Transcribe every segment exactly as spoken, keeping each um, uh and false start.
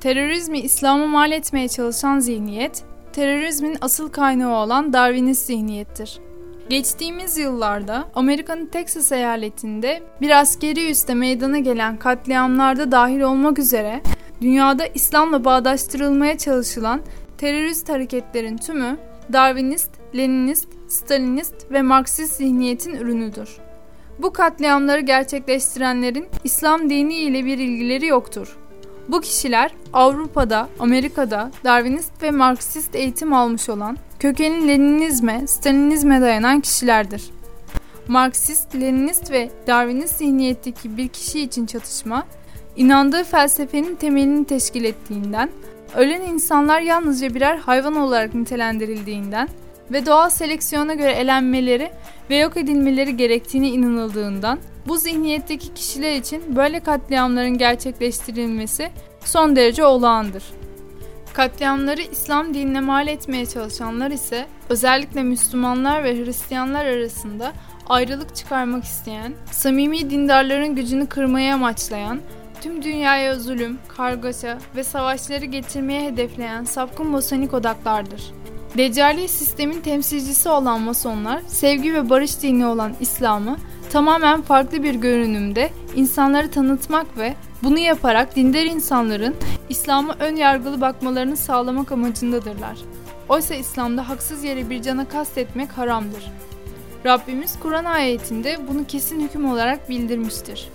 Terörizmi İslam'a mal etmeye çalışan zihniyet, terörizmin asıl kaynağı olan Darwinist zihniyettir. Geçtiğimiz yıllarda Amerika'nın Texas eyaletinde bir askeri üste meydana gelen katliamlarda dahil olmak üzere dünyada İslam'la bağdaştırılmaya çalışılan terörist hareketlerin tümü Darwinist, Leninist, Stalinist ve Marksist zihniyetin ürünüdür. Bu katliamları gerçekleştirenlerin İslam dini ile bir ilgileri yoktur. Bu kişiler Avrupa'da, Amerika'da Darwinist ve Marksist eğitim almış olan, kökeni Leninizme, Stalinizme dayanan kişilerdir. Marksist, Leninist ve Darwinist zihniyetteki bir kişi için çatışma, inandığı felsefenin temelini teşkil ettiğinden, ölen insanlar yalnızca birer hayvan olarak nitelendirildiğinden ve doğal seleksiyona göre elenmeleri ve yok edilmeleri gerektiğine inanıldığından, bu zihniyetteki kişiler için böyle katliamların gerçekleştirilmesi son derece olağandır. Katliamları İslam dinine mal etmeye çalışanlar ise özellikle Müslümanlar ve Hristiyanlar arasında ayrılık çıkarmak isteyen, samimi dindarların gücünü kırmaya amaçlayan, tüm dünyaya zulüm, kargaşa ve savaşları getirmeye hedefleyen sapkın masonik odaklardır. Deccali sistemin temsilcisi olan masonlar, sevgi ve barış dini olan İslam'ı tamamen farklı bir görünümde insanları tanıtmak ve bunu yaparak dindar insanların İslam'a ön yargılı bakmalarını sağlamak amacındadırlar. Oysa İslam'da haksız yere bir cana kastetmek haramdır. Rabbimiz Kur'an ayetinde bunu kesin hüküm olarak bildirmiştir.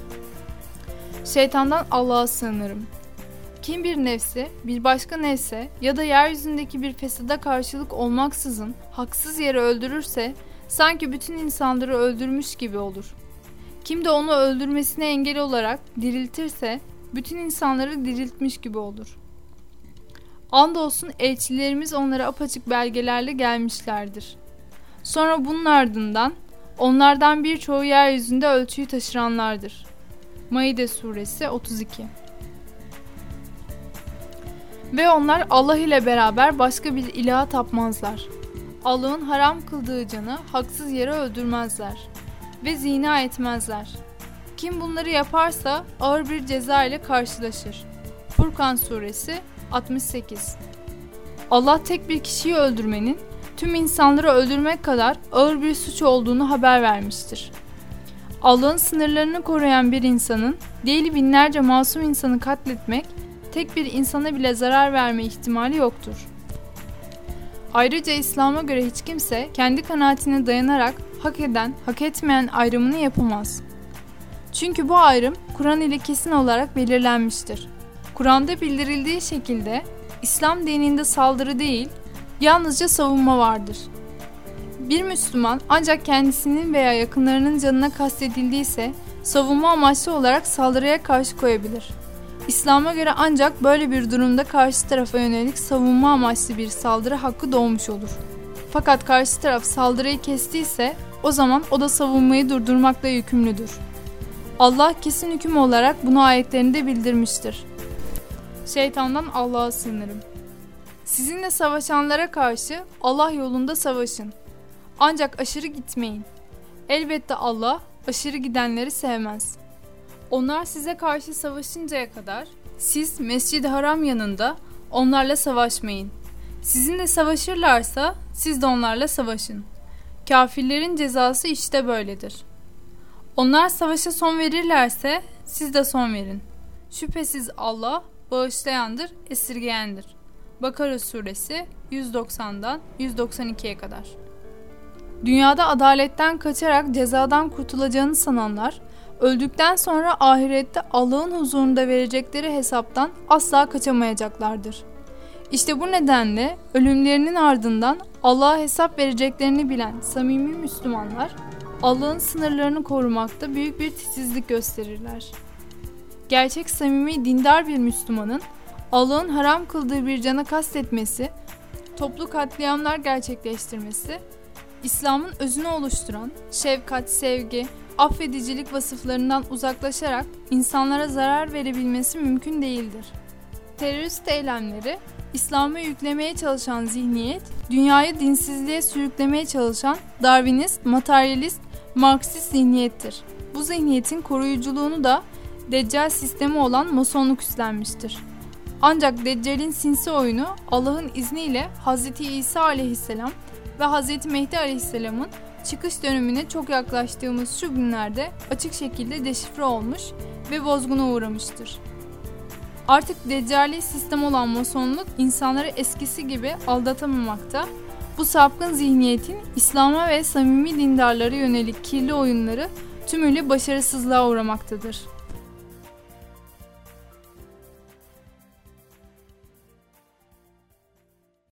Şeytandan Allah'a sığınırım. Kim bir nefse, bir başka nefse ya da yeryüzündeki bir fesada karşılık olmaksızın haksız yere öldürürse, sanki bütün insanları öldürmüş gibi olur. Kim de onu öldürmesine engel olarak diriltirse, bütün insanları diriltmiş gibi olur. Andolsun elçilerimiz onlara apaçık belgelerle gelmişlerdir. Sonra bunun ardından, onlardan birçoğu yeryüzünde ölçüyü taşıranlardır. Maide suresi otuz iki. Ve onlar Allah ile beraber başka bir ilaha tapmazlar. Allah'ın haram kıldığı canı haksız yere öldürmezler ve zina etmezler. Kim bunları yaparsa ağır bir ceza ile karşılaşır. Furkan suresi altmış sekiz. Allah tek bir kişiyi öldürmenin tüm insanları öldürmek kadar ağır bir suç olduğunu haber vermiştir. Allah'ın sınırlarını koruyan bir insanın değil binlerce masum insanı katletmek, tek bir insana bile zarar verme ihtimali yoktur. Ayrıca İslam'a göre hiç kimse kendi kanaatine dayanarak hak eden, hak etmeyen ayrımını yapamaz. Çünkü bu ayrım Kur'an ile kesin olarak belirlenmiştir. Kur'an'da bildirildiği şekilde İslam dininde saldırı değil, yalnızca savunma vardır. Bir Müslüman ancak kendisinin veya yakınlarının canına kastedildiyse savunma amaçlı olarak saldırıya karşı koyabilir. İslam'a göre ancak böyle bir durumda karşı tarafa yönelik savunma amaçlı bir saldırı hakkı doğmuş olur. Fakat karşı taraf saldırıyı kestiyse o zaman o da savunmayı durdurmakla yükümlüdür. Allah kesin hüküm olarak bunu ayetlerinde bildirmiştir. Şeytandan Allah'a sığınırım. Sizinle savaşanlara karşı Allah yolunda savaşın. Ancak aşırı gitmeyin. Elbette Allah aşırı gidenleri sevmez. Onlar size karşı savaşıncaya kadar siz Mescid-i Haram yanında onlarla savaşmayın. Sizinle savaşırlarsa siz de onlarla savaşın. Kafirlerin cezası işte böyledir. Onlar savaşa son verirlerse siz de son verin. Şüphesiz Allah bağışlayandır, esirgeyendir. Bakara suresi yüz doksandan yüz doksan ikiye kadar. Dünyada adaletten kaçarak cezadan kurtulacağını sananlar, öldükten sonra ahirette Allah'ın huzurunda verecekleri hesaptan asla kaçamayacaklardır. İşte bu nedenle ölümlerinin ardından Allah'a hesap vereceklerini bilen samimi Müslümanlar, Allah'ın sınırlarını korumakta büyük bir titizlik gösterirler. Gerçek samimi dindar bir Müslümanın Allah'ın haram kıldığı bir cana kastetmesi, toplu katliamlar gerçekleştirmesi, İslam'ın özünü oluşturan şefkat, sevgi, affedicilik vasıflarından uzaklaşarak insanlara zarar verebilmesi mümkün değildir. Terörist eylemleri, İslam'ı yüklemeye çalışan zihniyet, dünyayı dinsizliğe sürüklemeye çalışan Darwinist, materyalist, Marksist zihniyettir. Bu zihniyetin koruyuculuğunu da Deccal sistemi olan Masonluk üstlenmiştir. Ancak Deccal'in sinsi oyunu Allah'ın izniyle Hz. İsa aleyhisselam ve Hz. Mehdi aleyhisselamın çıkış dönemine çok yaklaştığımız şu günlerde açık şekilde deşifre olmuş ve bozguna uğramıştır. Artık Deccali sistem olan Masonluk insanları eskisi gibi aldatamamakta, bu sapkın zihniyetin İslam'a ve samimi dindarlara yönelik kirli oyunları tümüyle başarısızlığa uğramaktadır.